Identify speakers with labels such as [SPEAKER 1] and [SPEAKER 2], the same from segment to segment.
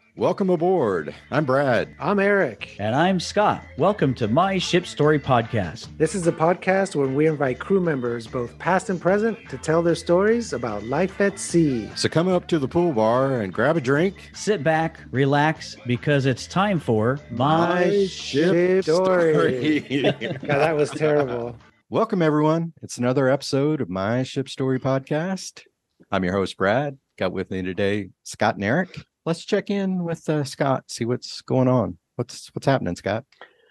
[SPEAKER 1] Welcome aboard. I'm Brad.
[SPEAKER 2] I'm Eric.
[SPEAKER 3] And I'm Scott. Welcome to My Ship Story Podcast.
[SPEAKER 2] This is a podcast where we invite crew members, both past and present, to tell their stories about life at sea.
[SPEAKER 1] So come up to the pool bar and grab a drink.
[SPEAKER 3] Sit back, relax, because it's time for
[SPEAKER 2] My Ship Story. God, that was terrible.
[SPEAKER 1] Welcome, everyone. It's another episode of My Ship Story Podcast. I'm your host, Brad. Got with me today, Scott and Eric. Let's check in with Scott, see what's going on. What's happening, Scott?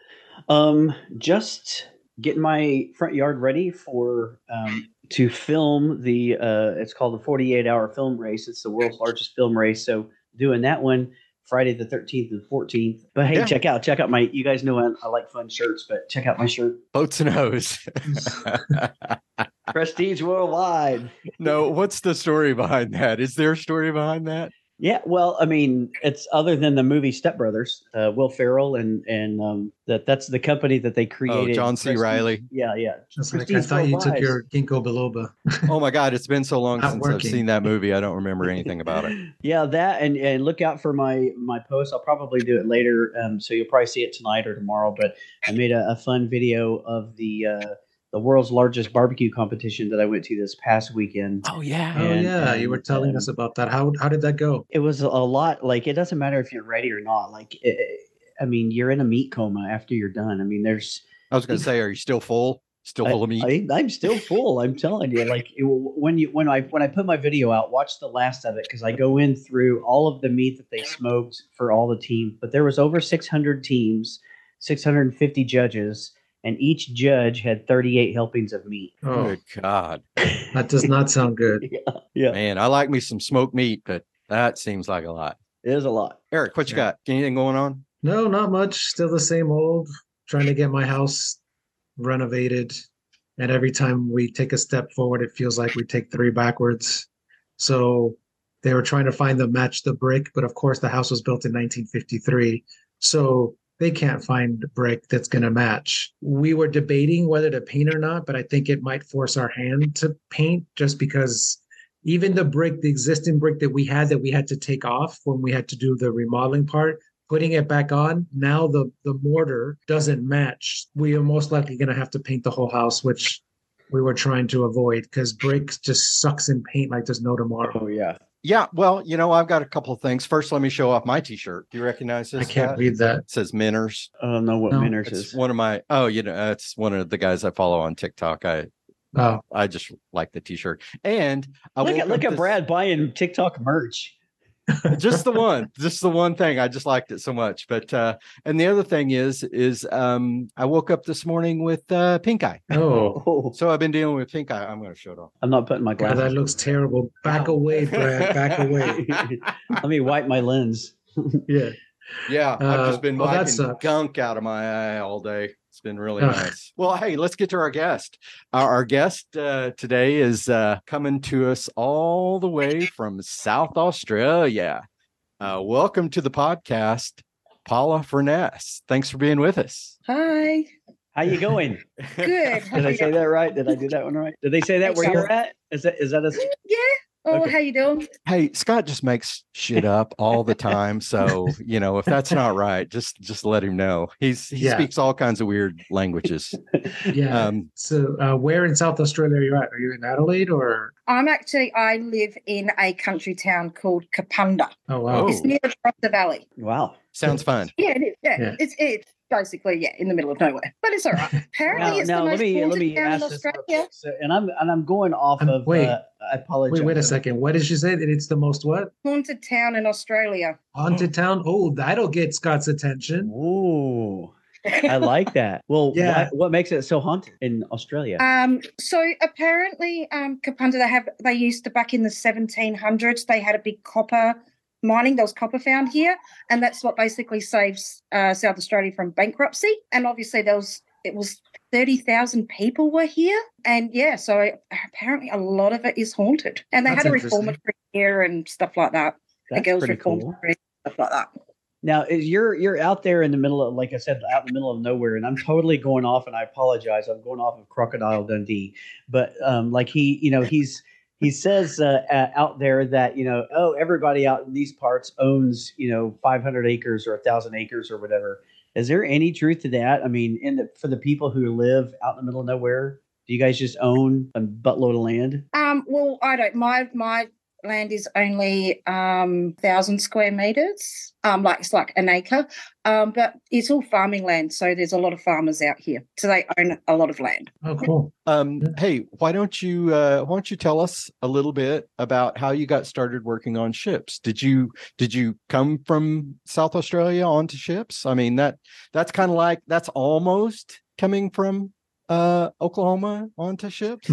[SPEAKER 4] Just getting my front yard ready for to film the it's called the 48-hour film race. It's the world's largest film race. So doing that one Friday the 13th and 14th. But hey, check out my, you guys know I like fun shirts, but check out my shirt.
[SPEAKER 1] Boats and Hose.
[SPEAKER 4] Prestige Worldwide.
[SPEAKER 1] No, what's the story behind that? Is there a story behind that?
[SPEAKER 4] Yeah, well, I mean, it's other than the movie Step Brothers, Will Ferrell and that's the company that they created.
[SPEAKER 1] Oh, John C. Reilly.
[SPEAKER 4] Yeah.
[SPEAKER 5] Just like I thought you took your ginkgo biloba.
[SPEAKER 1] Oh my God, it's been so long
[SPEAKER 5] Not
[SPEAKER 1] since
[SPEAKER 5] working.
[SPEAKER 1] I've seen that movie. I don't remember anything about it.
[SPEAKER 4] Yeah, that and look out for my post. I'll probably do it later, so you'll probably see it tonight or tomorrow. But I made a fun video of the world's largest barbecue competition that I went to this past weekend.
[SPEAKER 1] Oh yeah.
[SPEAKER 4] And,
[SPEAKER 5] you were telling us about that. How did that go?
[SPEAKER 4] It was a lot. Like, it doesn't matter if you're ready or not. Like, I mean, you're in a meat coma after you're done. I mean,
[SPEAKER 1] I was going to say, are you still full? Still full of meat?
[SPEAKER 4] I'm still full. I'm telling you. Like, when I put my video out, watch the last of it, because I go in through all of the meat that they smoked for all the teams. But there was over 600 teams, 650 judges. And each judge had 38 helpings of meat.
[SPEAKER 5] Oh,
[SPEAKER 1] Good God.
[SPEAKER 5] that does not sound good.
[SPEAKER 4] Yeah.
[SPEAKER 1] Man, I like me some smoked meat, but that seems like a lot.
[SPEAKER 4] It is a lot.
[SPEAKER 1] Eric, what you got? Anything going on?
[SPEAKER 5] No, not much. Still the same old. Trying to get my house renovated. And every time we take a step forward, it feels like we take three backwards. So they were trying to find the match the brick. But of course, the house was built in 1953. So they can't find a brick that's going to match. We were debating whether to paint or not, but I think it might force our hand to paint, just because even the existing brick that we had to take off when we had to do the remodeling part, putting it back on, now the mortar doesn't match. We are most likely going to have to paint the whole house, which we were trying to avoid, because brick just sucks in paint like there's no tomorrow.
[SPEAKER 4] Oh, yeah.
[SPEAKER 1] Yeah, well, I've got a couple of things. First, let me show off my T-shirt. Do you recognize this?
[SPEAKER 5] I can't read that.
[SPEAKER 1] It says Minners.
[SPEAKER 4] I don't know what
[SPEAKER 5] No,
[SPEAKER 4] Minners
[SPEAKER 1] It's
[SPEAKER 4] is.
[SPEAKER 1] one of my. Oh, it's one of the guys I follow on TikTok. I just like the T-shirt, and I
[SPEAKER 4] Look at Brad buying TikTok merch.
[SPEAKER 1] just the one thing. I just liked it so much. But and the other thing is I woke up this morning with pink eye.
[SPEAKER 5] Oh,
[SPEAKER 1] So I've been dealing with pink eye. I'm going to show it off.
[SPEAKER 4] I'm not putting my
[SPEAKER 5] God,
[SPEAKER 4] glasses.
[SPEAKER 5] that looks terrible. Back away, Brad. Back away.
[SPEAKER 4] Let me wipe my lens.
[SPEAKER 5] Yeah.
[SPEAKER 1] Yeah, I've just been
[SPEAKER 5] well, that
[SPEAKER 1] wiping
[SPEAKER 5] sucks.
[SPEAKER 1] gunk out of my eye all day. It's been really
[SPEAKER 5] Ugh.
[SPEAKER 1] nice. Well, hey, let's get to our guest. Our guest today is coming to us all the way from South Australia. Welcome to the podcast, Paula Furness. Thanks for being with us.
[SPEAKER 6] Hi.
[SPEAKER 4] How you going?
[SPEAKER 6] Good.
[SPEAKER 4] Did I say that right? Did I do that one right? Did they say that where you're at? Is that a
[SPEAKER 6] Yeah. Oh,
[SPEAKER 4] Okay.
[SPEAKER 6] how you doing?
[SPEAKER 1] Hey, Scott just makes shit up all the time. So, if that's not right, just let him know. He
[SPEAKER 5] Yeah.
[SPEAKER 1] speaks all kinds of weird languages.
[SPEAKER 5] Yeah. So where in South Australia are you at? Are you in Adelaide or?
[SPEAKER 6] I live in a country town called Kapunda.
[SPEAKER 5] Oh, wow.
[SPEAKER 1] Oh.
[SPEAKER 6] It's near the Barossa Valley.
[SPEAKER 4] wow?
[SPEAKER 1] Sounds fun.
[SPEAKER 6] Yeah, it is. Yeah.
[SPEAKER 5] Yeah.
[SPEAKER 6] It's basically, in the middle of nowhere. But it's all right. Apparently it's the most
[SPEAKER 4] let
[SPEAKER 6] haunted
[SPEAKER 4] me
[SPEAKER 6] town in
[SPEAKER 4] ask this real
[SPEAKER 6] Australia.
[SPEAKER 4] quick. So, and I'm going off of.
[SPEAKER 5] Wait.
[SPEAKER 4] I apologize.
[SPEAKER 5] Wait a second. What did she say? That it's the most what?
[SPEAKER 6] Haunted town in Australia.
[SPEAKER 5] Haunted town? Oh, that'll get Scott's attention.
[SPEAKER 4] Ooh, I like that. Well,
[SPEAKER 5] Yeah.
[SPEAKER 4] what makes it so haunted in Australia?
[SPEAKER 6] So apparently, Kapunda, they used to, back in the 1700s, they had a big copper mining. There was copper found here, and that's what basically saves South Australia from bankruptcy. And obviously, it was 30,000 people were here, and so apparently a lot of it is haunted. And they
[SPEAKER 5] That's
[SPEAKER 6] had a
[SPEAKER 5] interesting.
[SPEAKER 6] reformatory here and stuff like that.
[SPEAKER 4] That's
[SPEAKER 6] a girls'
[SPEAKER 4] pretty cool.
[SPEAKER 6] reformatory, stuff like that.
[SPEAKER 4] Now, you're out there in the middle of, like I said, out in the middle of nowhere, and I'm totally going off, and I apologize. I'm going off of Crocodile Dundee, but like he's he says out there that, oh, everybody out in these parts owns, 500 acres or 1,000 acres or whatever. Is there any truth to that? I mean, for the people who live out in the middle of nowhere, do you guys just own a buttload of land?
[SPEAKER 6] Well, I don't. My land is only 1,000 square meters. It's like an acre. But it's all farming land, so there's a lot of farmers out here, so they own a lot of land.
[SPEAKER 5] Oh, cool.
[SPEAKER 1] Hey, why don't you tell us a little bit about how you got started working on ships? Did you come from South Australia onto ships? I mean, that's kind of like, that's almost coming from Oklahoma onto ships,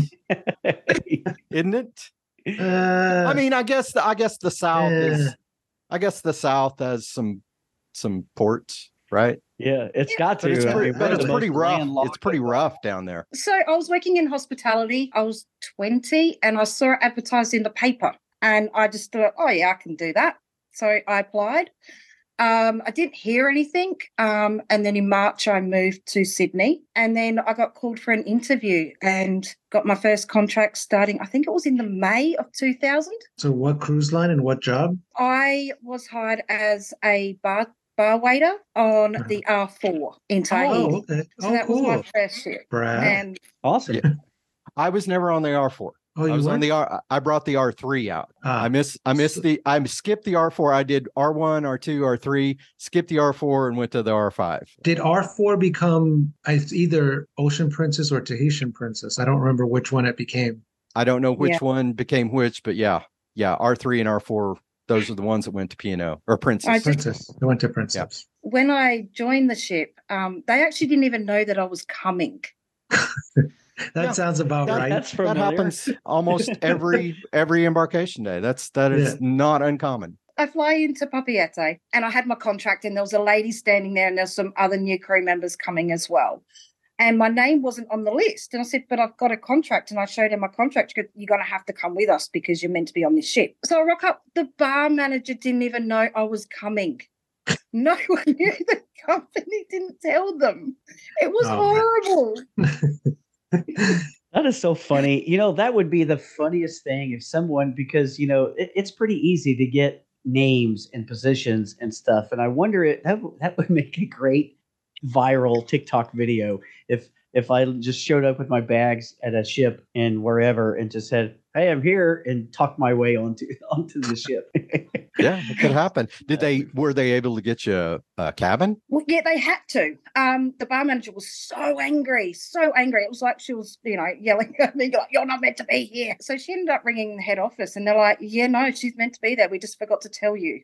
[SPEAKER 1] isn't it? I mean, I guess the South the South has some ports, right?
[SPEAKER 4] Yeah, it's got to.
[SPEAKER 1] But it's pretty rough. It's pretty rough down there.
[SPEAKER 6] So I was working in hospitality. I was 20 and I saw it advertised in the paper. And I just thought, oh, yeah, I can do that. So I applied. I didn't hear anything. And then in March, I moved to Sydney. And then I got called for an interview and got my first contract starting, I think it was in the May of 2000.
[SPEAKER 5] So what cruise line and what job?
[SPEAKER 6] I was hired as a bar waiter on the R4 in Tahiti.
[SPEAKER 5] Oh, okay.
[SPEAKER 6] So that was my first ship.
[SPEAKER 5] Brad.
[SPEAKER 6] And
[SPEAKER 4] awesome.
[SPEAKER 1] Yeah. I was never on the R4.
[SPEAKER 5] Oh,
[SPEAKER 1] I was on the I brought the R3 out. I skipped the R4. I did R1, R2, R3, skipped the R4 and went to the R5.
[SPEAKER 5] Did R4 become either Ocean Princess or Tahitian Princess? I don't remember which one it became.
[SPEAKER 1] I don't know which one became which, but yeah, R3 and R4, those are the ones that went to P&O or Princess.
[SPEAKER 5] Princess. They went to Princess.
[SPEAKER 6] Yeah. When I joined the ship, they actually didn't even know that I was coming.
[SPEAKER 5] That sounds about right.
[SPEAKER 1] That happens almost every embarkation day. That is not uncommon.
[SPEAKER 6] I fly into Papeete and I had my contract and there was a lady standing there and there's some other new crew members coming as well. And my name wasn't on the list. And I said, but I've got a contract. And I showed her my contract. She goes, you're going to have to come with us because you're meant to be on this ship. So I rock up. The bar manager didn't even know I was coming. No one knew. The company didn't tell them. It was horrible.
[SPEAKER 4] That is so funny. That would be the funniest thing if someone, because, it's pretty easy to get names and positions and stuff. And I wonder that would make a great viral TikTok video if I just showed up with my bags at a ship and wherever and just said, hey, I'm here, and talked my way onto the ship.
[SPEAKER 1] Yeah, it could happen. Were they able to get you a cabin?
[SPEAKER 6] Well, yeah, they had to. The bar manager was so angry. It was like she was, yelling at me, like, you're not meant to be here. So she ended up ringing the head office and they're like, yeah, no, she's meant to be there. We just forgot to tell you.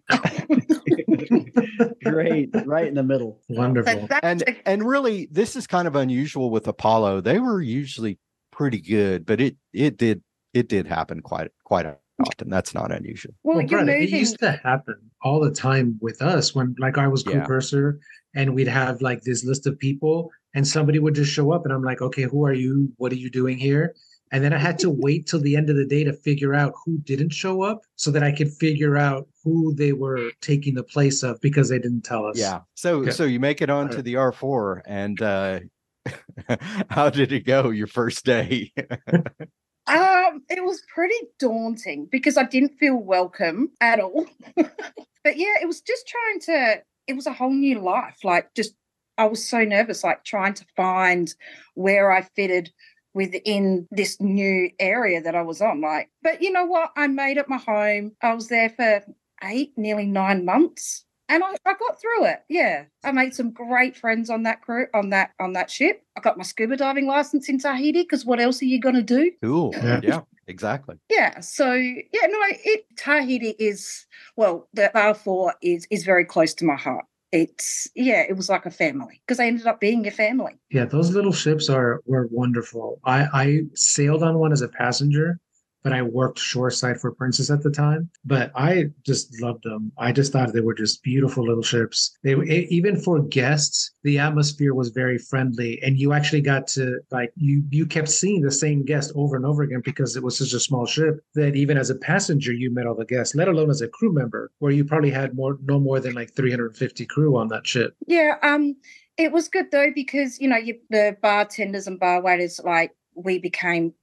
[SPEAKER 4] Great. Right in the middle.
[SPEAKER 5] Wonderful.
[SPEAKER 1] And really, this is kind of unusual with Apollo. They were usually pretty good, but it did happen quite often. That's not unusual.
[SPEAKER 6] Well,
[SPEAKER 5] Brad, it used to happen all the time with us when, like, I was crew purser and we'd have like this list of people and somebody would just show up and I'm like, okay, who are you? What are you doing here? And then I had to wait till the end of the day to figure out who didn't show up so that I could figure out who they were taking the place of because they didn't tell us.
[SPEAKER 1] Yeah. So you make it onto the R4 and how did it go your first day?
[SPEAKER 6] It was pretty daunting because I didn't feel welcome at all. But yeah, it was just it was a whole new life. I was so nervous, trying to find where I fitted within this new area that I was on. But you know what? I made it my home. I was there for nearly 9 months. And I got through it. Yeah. I made some great friends on that crew, on that ship. I got my scuba diving license in Tahiti because what else are you going to do?
[SPEAKER 1] Cool. Yeah, exactly.
[SPEAKER 6] Yeah. So, Tahiti is, the R4 is very close to my heart. It was like a family because I ended up being a family.
[SPEAKER 5] Yeah, those little ships were wonderful. I sailed on one as a passenger, but I worked shoreside for Princess at the time. But I just loved them. I just thought they were just beautiful little ships. Even for guests, the atmosphere was very friendly. And you actually got to, you kept seeing the same guest over and over again because it was such a small ship that even as a passenger, you met all the guests, let alone as a crew member, where you probably had no more than 350 crew on that ship.
[SPEAKER 6] Yeah, it was good though because, the bartenders and bar waiters, we became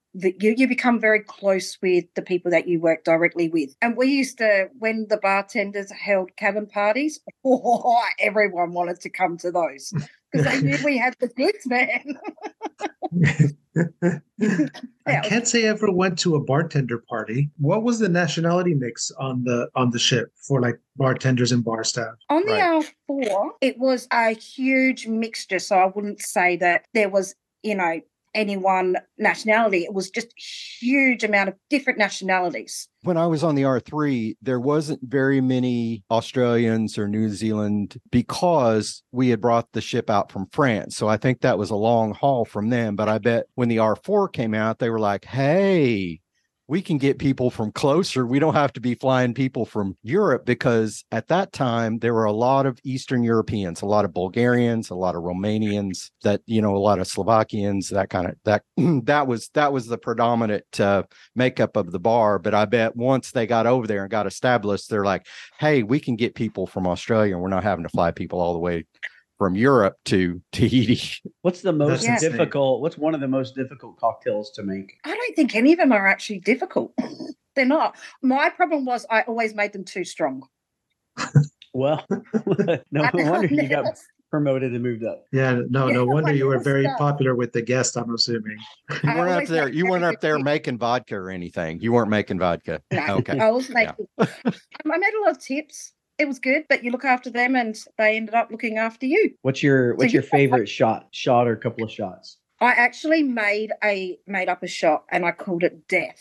[SPEAKER 6] you become very close with the people that you work directly with. And we used to, when the bartenders held cabin parties, everyone wanted to come to those because they knew we had the goods, man.
[SPEAKER 5] I can't say I ever went to a bartender party. What was the nationality mix on the ship for like bartenders and bar staff?
[SPEAKER 6] On the R4, it was a huge mixture. So I wouldn't say that there was, any one nationality. It was just a huge amount of different nationalities.
[SPEAKER 1] When I was on the R3, there wasn't very many Australians or New Zealand because we had brought the ship out from France. So I think that was a long haul from them. But I bet when the R4 came out, they were like, hey, we can get people from closer. We don't have to be flying people from Europe, because at that time there were a lot of Eastern Europeans, a lot of Bulgarians, a lot of Romanians, a lot of Slovakians, that was the predominant makeup of the bar. But I bet once they got over there and got established, they're like, hey, we can get people from Australia and we're not having to fly people all the way from Europe to Tahiti.
[SPEAKER 4] What's the most
[SPEAKER 5] That's insane.
[SPEAKER 4] difficult? What's one of the most difficult cocktails to make?
[SPEAKER 6] I don't think any of them are actually difficult. They're not. My problem was I always made them too strong.
[SPEAKER 4] Well, no wonder you got promoted and moved up.
[SPEAKER 5] Yeah, no wonder you were very
[SPEAKER 6] stuff.
[SPEAKER 5] popular with the guest, I'm assuming.
[SPEAKER 1] You weren't up there making vodka or anything. You weren't making vodka.
[SPEAKER 6] No,
[SPEAKER 1] Okay.
[SPEAKER 6] I was making. I made a lot of tips. It was good, but you look after them, and they ended up looking after you.
[SPEAKER 4] What's your favorite shot or couple of shots?
[SPEAKER 6] I actually made up a shot, and I called it Death.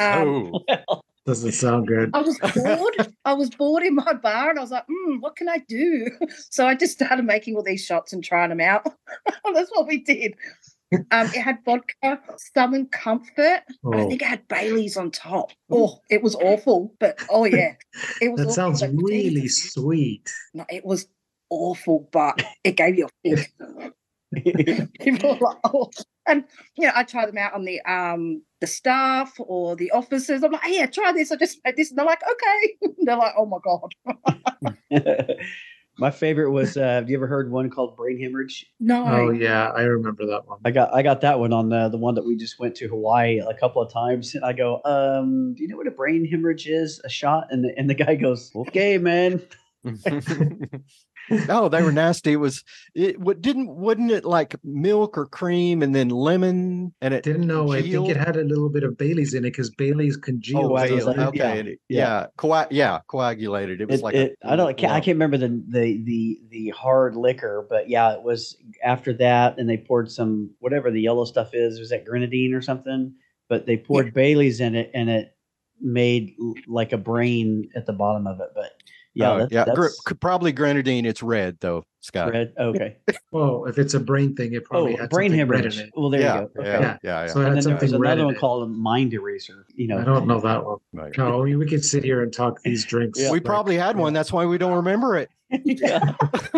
[SPEAKER 5] Doesn't sound good.
[SPEAKER 6] I was bored. I was bored in my bar, and I was like, what can I do? So I just started making all these shots and trying them out. That's what we did. It had vodka, Southern Comfort. And I think it had Bailey's on top. Oh, it was awful. But yeah, it was.
[SPEAKER 5] That
[SPEAKER 6] awful,
[SPEAKER 5] sounds
[SPEAKER 6] but
[SPEAKER 5] really
[SPEAKER 6] geez,
[SPEAKER 5] sweet.
[SPEAKER 6] No, it was awful, but it gave you a kick. People were like, oh. And I try them out on the staff or the officers. I'm like, hey, try this. I just made this, and they're like, okay. They're like, oh my god.
[SPEAKER 4] My favorite was, have you ever heard one called brain hemorrhage?
[SPEAKER 6] No.
[SPEAKER 5] Oh yeah, I remember that one.
[SPEAKER 4] I got that one on the one that we just went to Hawaii a couple of times. And I go, do you know what a brain hemorrhage is? A shot? And the guy goes, okay, man.
[SPEAKER 1] No, they were nasty. Wouldn't it like milk or cream and then lemon, and it
[SPEAKER 5] Didn't know. I
[SPEAKER 1] congealed?
[SPEAKER 5] think it had a little bit of Bailey's in it because Bailey's congealed.
[SPEAKER 1] Bailey.
[SPEAKER 4] Bailey's,
[SPEAKER 1] Okay. Coagulated. It was I
[SPEAKER 4] can't remember the hard liquor, but yeah, it was after that, and they poured some whatever the yellow stuff is. Was that grenadine or something? But they poured Bailey's in it, and it made like a brain at the bottom of it. But that's
[SPEAKER 1] probably grenadine. It's red though, Scott.
[SPEAKER 4] red. Okay.
[SPEAKER 5] Oh, if it's a brain thing, it probably had
[SPEAKER 4] brain
[SPEAKER 5] something red
[SPEAKER 4] hemorrhage.
[SPEAKER 5] in it.
[SPEAKER 4] Well, there you go. Okay.
[SPEAKER 1] Yeah.
[SPEAKER 5] So it
[SPEAKER 4] And
[SPEAKER 5] had
[SPEAKER 4] then there was
[SPEAKER 5] something red
[SPEAKER 4] another
[SPEAKER 5] in
[SPEAKER 4] one
[SPEAKER 5] it.
[SPEAKER 4] called Mind Eraser.
[SPEAKER 5] I don't know that one.
[SPEAKER 1] Right.
[SPEAKER 5] No, we could sit here and talk these drinks.
[SPEAKER 1] We probably had one. That's why we don't remember it.
[SPEAKER 4] Yeah.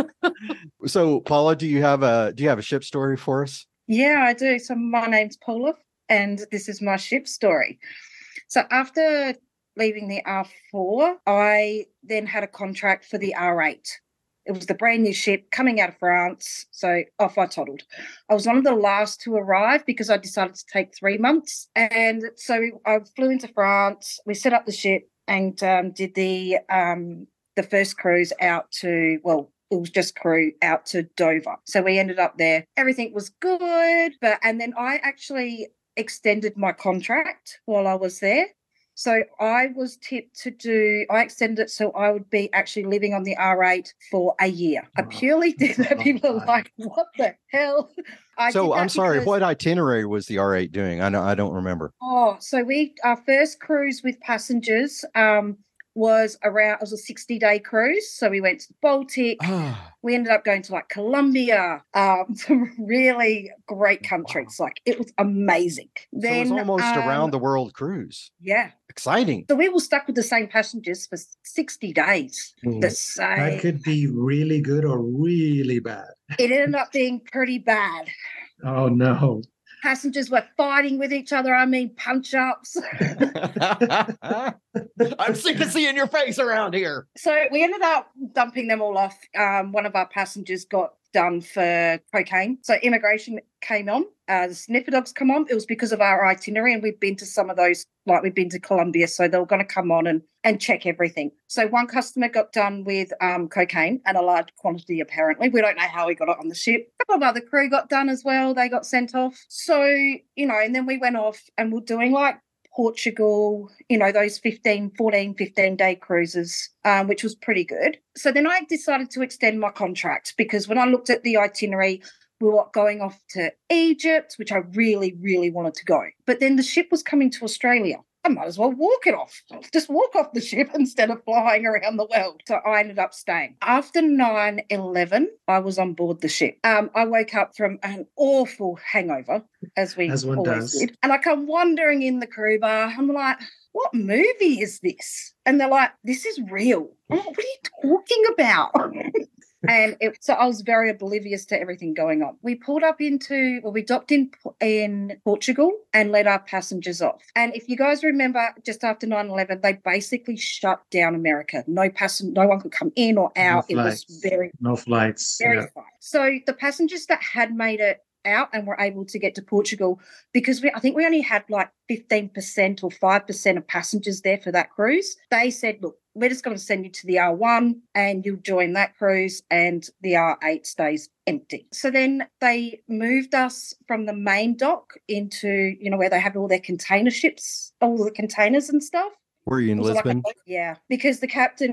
[SPEAKER 1] So, Paula, do you have a ship story for us?
[SPEAKER 6] Yeah, I do. So my name's Paula, and this is my ship story. So after leaving the R4, I then had a contract for the R8. It was the brand new ship coming out of France, so off I toddled. I was one of the last to arrive because I decided to take 3 months. And so I flew into France, we set up the ship and did the first cruise out to, it was just crew out to Dover. So we ended up there. Everything was good, and then I actually extended my contract while I was there. So I was tipped I extended it so I would be actually living on the R8 for a year. I purely did that. People are like, what the hell?
[SPEAKER 1] I'm sorry, what itinerary was the R8 doing? I don't remember.
[SPEAKER 6] So our first cruise with passengers was it was a 60-day cruise. So we went to the Baltic. We ended up going to like Colombia, some really great countries. Wow. Like it was amazing.
[SPEAKER 1] So it was almost around the world cruise.
[SPEAKER 6] Yeah.
[SPEAKER 1] Exciting.
[SPEAKER 6] So we were stuck with the same passengers for 60 days. The same.
[SPEAKER 5] That could be really good or really bad.
[SPEAKER 6] It ended up being pretty bad.
[SPEAKER 5] Oh, no.
[SPEAKER 6] Passengers were fighting with each other. I mean, punch-ups.
[SPEAKER 1] I'm sick of seeing your face around here.
[SPEAKER 6] So we ended up dumping them all off. One of our passengers got done for cocaine. So immigration came on the sniffer dogs come on, it was because of our itinerary, and we've been to some of those, like we've been to Colombia, so they were going to come on and check everything. So one customer got done with cocaine, and a large quantity apparently. We don't know how he got it on the ship. A couple of other crew got done as well. They got sent off. So, and then we went off and we're doing like Portugal, those 15-day cruises, which was pretty good. So then I decided to extend my contract, because when I looked at the itinerary, we were going off to Egypt, which I really, really wanted to go. But then the ship was coming to Australia. I might as well walk it off. Just walk off the ship instead of flying around the world. So I ended up staying. After 9/11, I was on board the ship. I woke up from an awful hangover, as one always did. And I come wandering in the crew bar. I'm like, what movie is this? And they're like, this is real. I'm like, what are you talking about? And so I was very oblivious to everything going on. We we docked in Portugal and let our passengers off. And if you guys remember, just after 9/11, they basically shut down America. No one could come in or out.
[SPEAKER 5] No flights.
[SPEAKER 6] It was
[SPEAKER 5] no flights.
[SPEAKER 6] Very fine. So the passengers that had made it out and were able to get to Portugal, because I think we only had like 15% or 5% of passengers there for that cruise. They said, look, we're just going to send you to the R1 and you'll join that cruise, and the R8 stays empty. So then they moved us from the main dock into, where they have all their container ships, all the containers and stuff.
[SPEAKER 1] Were you in Lisbon?
[SPEAKER 6] Yeah, because the captain,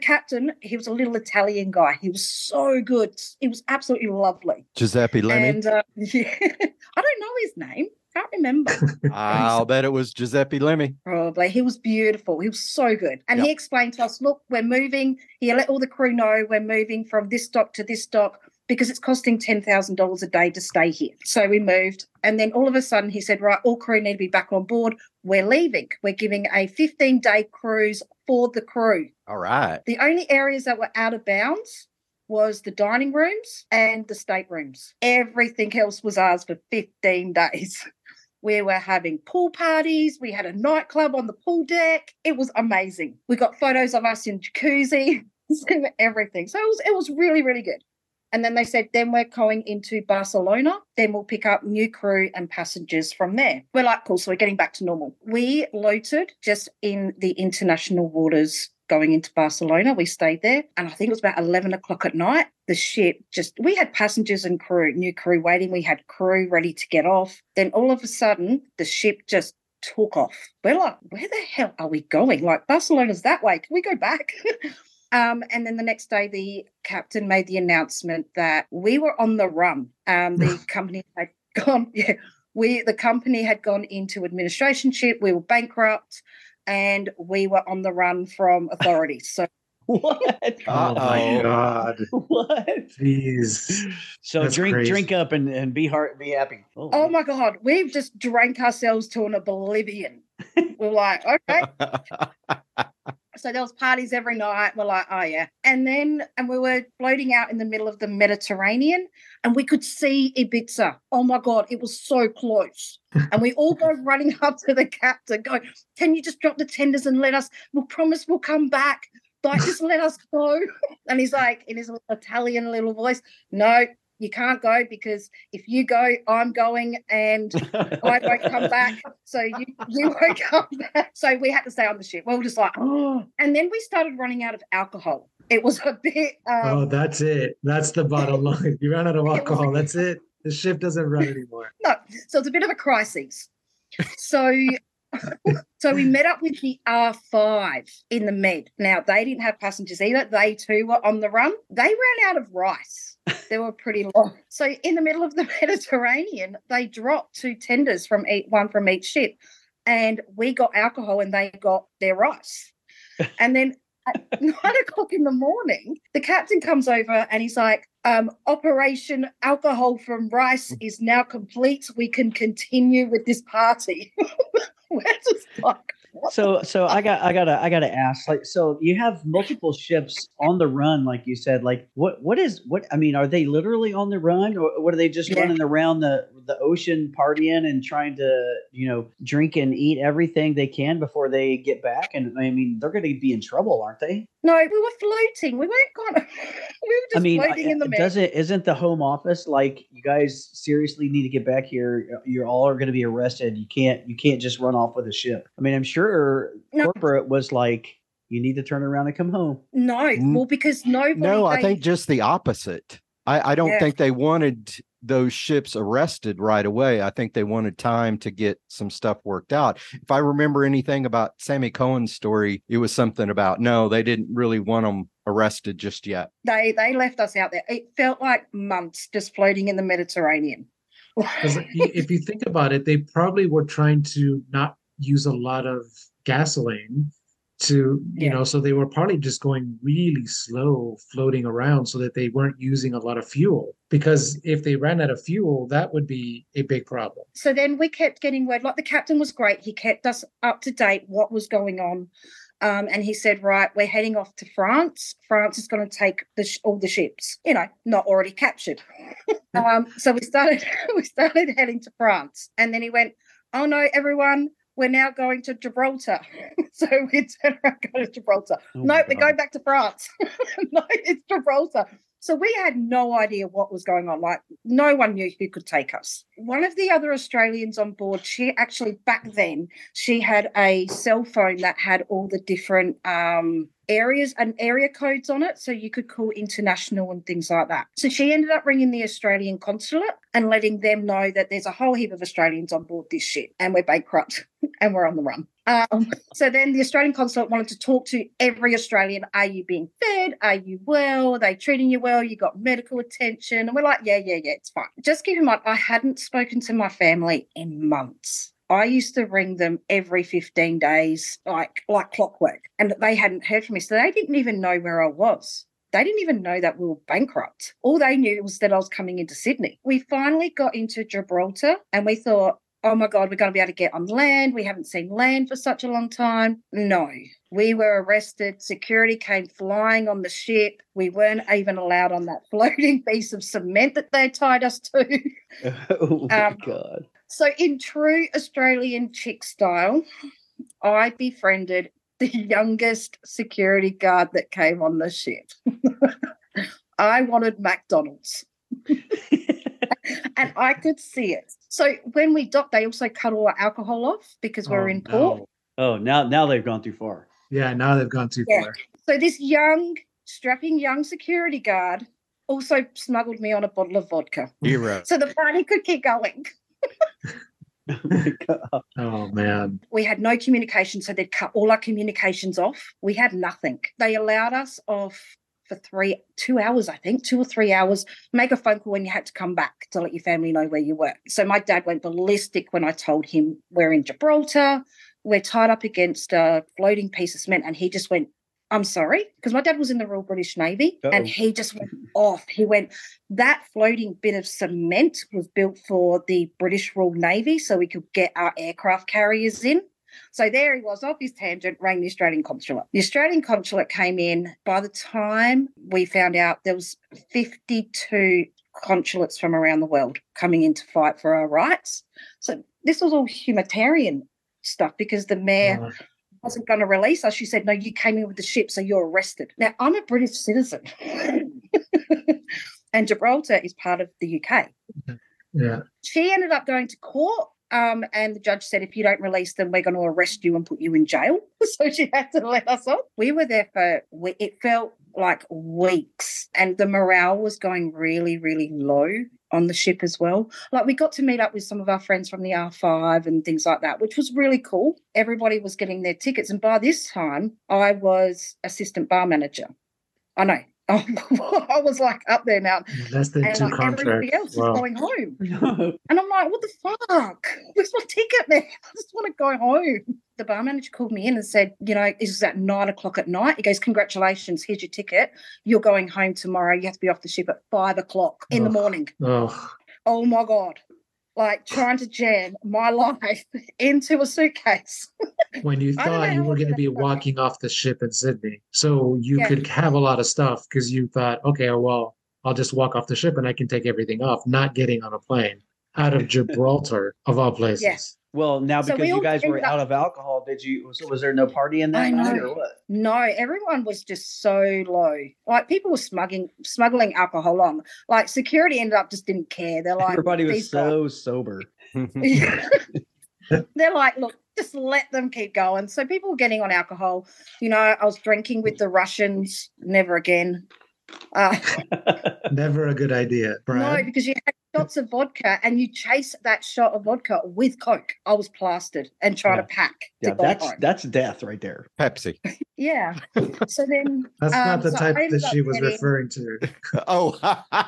[SPEAKER 6] he was a little Italian guy. He was so good. He was absolutely lovely.
[SPEAKER 1] Giuseppe Lemmy?
[SPEAKER 6] And yeah, I don't know his name. Can't remember.
[SPEAKER 1] I'll bet it was Giuseppe Lemmy.
[SPEAKER 6] Probably. He was beautiful. He was so good. And He explained to us, look, we're moving. He let all the crew know we're moving from this dock to this dock, because it's costing $10,000 a day to stay here. So we moved. And then all of a sudden he said, right, all crew need to be back on board. We're leaving. We're giving a 15-day cruise for the crew.
[SPEAKER 1] All right.
[SPEAKER 6] The only areas that were out of bounds was the dining rooms and the staterooms. Everything else was ours for 15 days. We were having pool parties. We had a nightclub on the pool deck. It was amazing. We got photos of us in jacuzzi and everything. So it was really, really good. And then they said, then we're going into Barcelona. Then we'll pick up new crew and passengers from there. We're like, cool, so we're getting back to normal. We loitered just in the international waters going into Barcelona. We stayed there. And I think it was about 11 o'clock at night. The ship we had passengers and crew, new crew waiting. We had crew ready to get off. Then all of a sudden, the ship just took off. We're like, where the hell are we going? Like, Barcelona's that way. Can we go back? And then the next day, the captain made the announcement that we were on the run. The company had gone, the company had gone into administrationship. We were bankrupt, and we were on the run from authorities. So
[SPEAKER 4] what?
[SPEAKER 5] Oh my God!
[SPEAKER 4] What?
[SPEAKER 5] Jeez.
[SPEAKER 4] So
[SPEAKER 5] That's
[SPEAKER 4] drink
[SPEAKER 5] crazy.
[SPEAKER 4] up and be happy.
[SPEAKER 6] Oh my God, we've just drank ourselves to an oblivion. We're like, okay. So there was parties every night. We're like, oh yeah. And we were floating out in the middle of the Mediterranean, and we could see Ibiza. Oh my God, it was so close. And we all go running up to the captain going, can you just drop the tenders and we'll promise we'll come back. Like, just let us go. And he's like, in his Italian little voice, no, you can't go, because if you go, I'm going, and I won't come back. So you won't come back. So we had to stay on the ship. We were just like, oh. And then we started running out of alcohol. It was a bit.
[SPEAKER 5] That's it. That's the bottom line. You ran out of alcohol. That's it. The ship doesn't run anymore.
[SPEAKER 6] No. So it's a bit of a crisis. So we met up with the R5 in the Med. Now, they didn't have passengers either. They too were on the run. They ran out of rice. They were pretty long. So in the middle of the Mediterranean, they dropped 2 tenders one from each ship. And we got alcohol and they got their rice. And then at 9 o'clock in the morning, the captain comes over and he's like, Operation Alcohol from Rice is now complete. We can continue with this party. We're just like,
[SPEAKER 4] so I gotta ask, like, so you have multiple ships on the run, like you said, like what I mean, are they literally on the run, or what, are they just running around the ocean partying and trying to, drink and eat everything they can before they get back? And I mean, they're going to be in trouble, aren't they?
[SPEAKER 6] No, we were floating. We weren't just floating in the mess.
[SPEAKER 4] Isn't the home office like, you guys seriously need to get back here? You're all are going to be arrested. You can't just run off with a ship. I mean, I'm sure corporate was like, you need to turn around and come home.
[SPEAKER 6] No, well, because nobody.
[SPEAKER 1] No, I think just the opposite. I don't think they wanted those ships arrested right away. I think they wanted time to get some stuff worked out. If I remember anything about Sammy Cohen's story, it was something about, no, they didn't really want them arrested just yet.
[SPEAKER 6] They left us out there. It felt like months just floating in the Mediterranean.
[SPEAKER 5] Because if you think about it, they probably were trying to not use a lot of gasoline to, so they were probably just going really slow floating around so that they weren't using a lot of fuel. Because if they ran out of fuel, that would be a big problem.
[SPEAKER 6] So then we kept getting word, like the captain was great. He kept us up to date what was going on. And he said, right, we're heading off to France. France is going to take all the ships, not already captured. So we started heading to France. And then he went, oh no, everyone, we're now going to Gibraltar. So we turned around and go to Gibraltar. We're going back to France. No, it's Gibraltar. So we had no idea what was going on. Like, no one knew who could take us. One of the other Australians on board, she actually, back then, she had a cell phone that had all the different areas and area codes on it, so you could call international and things like that. So she ended up ringing the Australian consulate and letting them know that there's a whole heap of Australians on board this ship and we're bankrupt and we're on the run. So then the Australian consulate wanted to talk to every Australian. Are you being fed? Are you well? Are they treating you well? You got medical attention? And we're like, yeah, it's fine. Just keep in mind, I hadn't spoken to my family in months. I used to ring them every 15 days, like clockwork, and they hadn't heard from me. So they didn't even know where I was. They didn't even know that we were bankrupt. All they knew was that I was coming into Sydney. We finally got into Gibraltar and we thought, oh my God, we're going to be able to get on land. We haven't seen land for such a long time. No, we were arrested. Security came flying on the ship. We weren't even allowed on that floating piece of cement that they tied us to.
[SPEAKER 4] Oh my God.
[SPEAKER 6] So in true Australian chick style, I befriended the youngest security guard that came on the ship. I wanted McDonald's. And I could see it. So when we docked, they also cut all our alcohol off because we're in port.
[SPEAKER 4] Oh, now they've gone too far.
[SPEAKER 5] Yeah, now they've gone too far.
[SPEAKER 6] So this strapping young security guard also smuggled me on a bottle of vodka.
[SPEAKER 1] Hero.
[SPEAKER 6] So the party could keep going.
[SPEAKER 4] Oh my God.
[SPEAKER 5] Oh man.
[SPEAKER 6] We had no communication, so they'd cut all our communications off. We had nothing. They allowed us off for 2 hours, I think, 2 or 3 hours, make a phone call when you had to come back to let your family know where you were. So my dad went ballistic when I told him we're in Gibraltar, we're tied up against a floating piece of cement, and he just went, I'm sorry, because my dad was in the Royal British Navy. And he just went off. He went, that floating bit of cement was built for the British Royal Navy so we could get our aircraft carriers in. So there he was off his tangent, rang the Australian consulate. The Australian consulate came in. By the time we found out, there was 52 consulates from around the world coming in to fight for our rights. So this was all humanitarian stuff because the mayor wasn't going to release us. She said, no, you came in with the ship, so you're arrested. Now, I'm a British citizen. And Gibraltar is part of the UK.
[SPEAKER 5] Yeah.
[SPEAKER 6] She ended up going to court. And the judge said, if you don't release them, we're going to arrest you and put you in jail. So she had to let us off. We were there it felt like weeks, and the morale was going really, really low on the ship as well. Like, we got to meet up with some of our friends from the R5 and things like that, which was really cool. Everybody was getting their tickets. And by this time, I was assistant bar manager. I know. Oh, I was like up there now.
[SPEAKER 5] Less than
[SPEAKER 6] and
[SPEAKER 5] two
[SPEAKER 6] like
[SPEAKER 5] contracts.
[SPEAKER 6] everybody else is going home.
[SPEAKER 4] No.
[SPEAKER 6] And I'm like, what the fuck? Where's my ticket, man? I just want to go home. The bar manager called me in and said, this is at 9 o'clock at night. He goes, congratulations, here's your ticket. You're going home tomorrow. You have to be off the ship at 5 o'clock in the morning. Oh my God. Like trying to jam my life into a suitcase.
[SPEAKER 5] When you thought you were going to be walking off the ship in Sydney. So you could have a lot of stuff because you thought, okay, well, I'll just walk off the ship and I can take everything off, not getting on a plane. out of Gibraltar, of all places.
[SPEAKER 6] Yeah.
[SPEAKER 4] Well, now
[SPEAKER 6] So
[SPEAKER 4] because
[SPEAKER 6] we
[SPEAKER 4] you
[SPEAKER 6] all
[SPEAKER 4] guys were
[SPEAKER 6] ended up-
[SPEAKER 4] out of alcohol, did you? So was there no party in that
[SPEAKER 6] I
[SPEAKER 4] night
[SPEAKER 6] know.
[SPEAKER 4] or what?
[SPEAKER 6] No, everyone was just so low. Like people were smuggling alcohol on. Like security ended up just didn't care. They're like,
[SPEAKER 4] Everybody was
[SPEAKER 6] "These guys-"
[SPEAKER 4] so sober.
[SPEAKER 6] They're like, look, just let them keep going. So people were getting on alcohol. You know, I was drinking with the Russians. Never again.
[SPEAKER 5] Never a good idea,
[SPEAKER 6] No,
[SPEAKER 5] Brad.
[SPEAKER 6] because you had shots of vodka and you chase that shot of vodka with Coke. I was plastered and try to pack to
[SPEAKER 4] Yeah,
[SPEAKER 6] go home.
[SPEAKER 4] that's death right there.
[SPEAKER 1] Pepsi.
[SPEAKER 6] Yeah. So then
[SPEAKER 5] That's not the
[SPEAKER 6] so
[SPEAKER 5] type
[SPEAKER 6] I ended
[SPEAKER 5] that
[SPEAKER 6] up
[SPEAKER 5] she was
[SPEAKER 6] getting-
[SPEAKER 5] referring to.
[SPEAKER 1] Oh,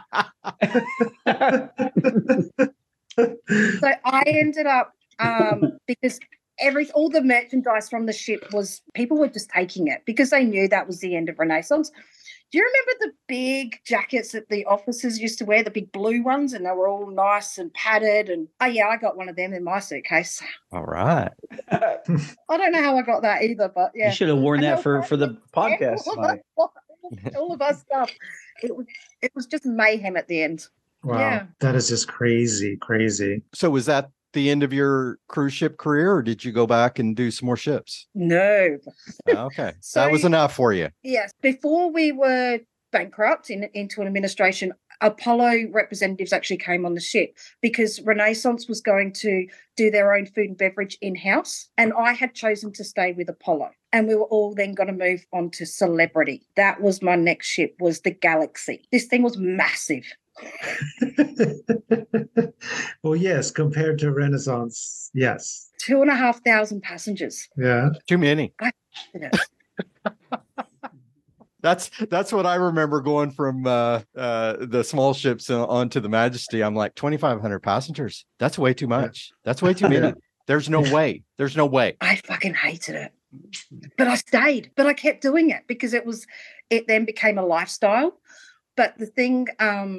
[SPEAKER 6] So I ended up because all the merchandise from the ship was people were just taking it because they knew that was the end of Renaissance. Do you remember the big jackets that the officers used to wear, the big blue ones, and they were all nice and padded? And oh yeah, I got one of them in my suitcase.
[SPEAKER 1] all right.
[SPEAKER 6] I don't know how I got that either, but yeah.
[SPEAKER 4] You should have worn
[SPEAKER 6] And
[SPEAKER 4] that
[SPEAKER 6] they were
[SPEAKER 4] for the podcast. Mike.
[SPEAKER 6] all of our stuff. It was just mayhem at the end.
[SPEAKER 5] Wow.
[SPEAKER 6] Yeah.
[SPEAKER 5] That is just crazy.
[SPEAKER 1] So was that the end of your cruise ship career, or did you go back and do some more ships?
[SPEAKER 6] No.
[SPEAKER 1] Okay.
[SPEAKER 6] So-
[SPEAKER 1] that was enough for you.
[SPEAKER 6] Yes. Before we were bankrupt into an administration, Apollo representatives actually came on the ship because Renaissance was going to do their own food and beverage in-house. And I had chosen to stay with Apollo. And we were all then going to move on to Celebrity. That was my next ship, was the Galaxy. This thing was massive.
[SPEAKER 5] Well, yes, compared to Renaissance, yes.
[SPEAKER 6] 2,500 passengers.
[SPEAKER 5] Yeah.
[SPEAKER 1] Too many.
[SPEAKER 6] You know.
[SPEAKER 1] That's what I remember going from the small ships onto the Majesty. I'm like 2,500 passengers. That's way too much. That's way too many.
[SPEAKER 5] Yeah.
[SPEAKER 1] There's no way. There's no way.
[SPEAKER 6] I fucking hated it. But I stayed. But I kept doing it because it then became a lifestyle. But the thing,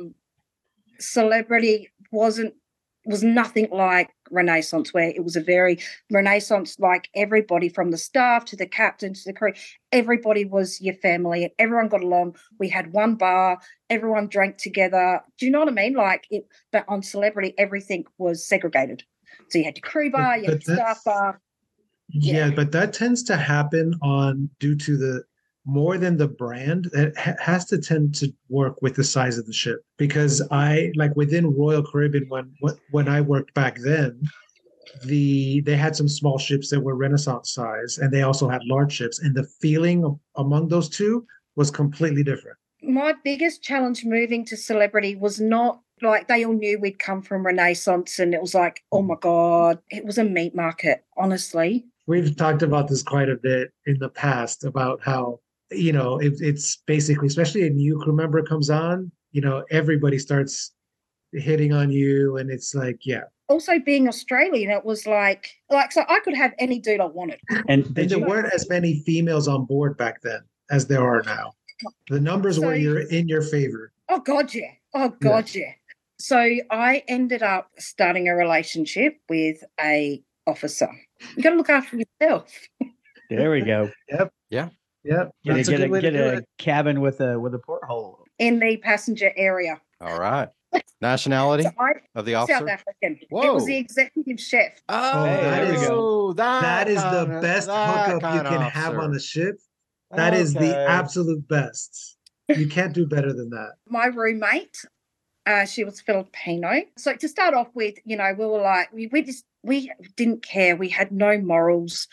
[SPEAKER 6] Celebrity was nothing like Renaissance, where it was a very Renaissance, like everybody from the staff to the captain to the crew, everybody was your family. Everyone got along. We had one bar. Everyone drank together. Do you know what I mean? But on Celebrity, everything was segregated. So you had your crew bar, you had your staff bar.
[SPEAKER 5] Yeah, but that tends to happen due to the more than the brand. It has to tend to work with the size of the ship, because within Royal Caribbean when I worked back then, they had some small ships that were Renaissance size, and they also had large ships, and the feeling among those two was completely different.
[SPEAKER 6] My biggest challenge moving to Celebrity was not like they all knew we'd come from Renaissance, and it was like, oh my God, it was a meat market, honestly.
[SPEAKER 5] We've talked about this quite a bit in the past about how, it's basically, especially a new crew member comes on, everybody starts hitting on you, and it's like, yeah.
[SPEAKER 6] Also being Australian, it was like so I could have any dude I wanted.
[SPEAKER 4] And
[SPEAKER 5] And
[SPEAKER 4] did
[SPEAKER 5] there
[SPEAKER 4] you,
[SPEAKER 5] weren't as many females on board back then as there are now. The numbers were in your favor.
[SPEAKER 6] Oh God, yeah. Oh God, yeah. So I ended up starting a relationship with a officer. You got to look after yourself.
[SPEAKER 4] there we go.
[SPEAKER 5] Yep. That's a good way to
[SPEAKER 4] Get
[SPEAKER 5] do
[SPEAKER 4] a
[SPEAKER 5] it.
[SPEAKER 4] cabin with a porthole.
[SPEAKER 6] In the passenger area.
[SPEAKER 1] All right. Nationality
[SPEAKER 6] So
[SPEAKER 1] of the
[SPEAKER 6] South
[SPEAKER 1] officer?
[SPEAKER 6] African. It
[SPEAKER 1] Whoa.
[SPEAKER 6] was the executive chef.
[SPEAKER 1] Oh,
[SPEAKER 5] there we
[SPEAKER 4] go.
[SPEAKER 5] That is the best hookup you can have on the ship. That is the absolute best. You can't do better than that.
[SPEAKER 6] My roommate, she was Filipino. So to start off with, we were like, we didn't care. We had no morals,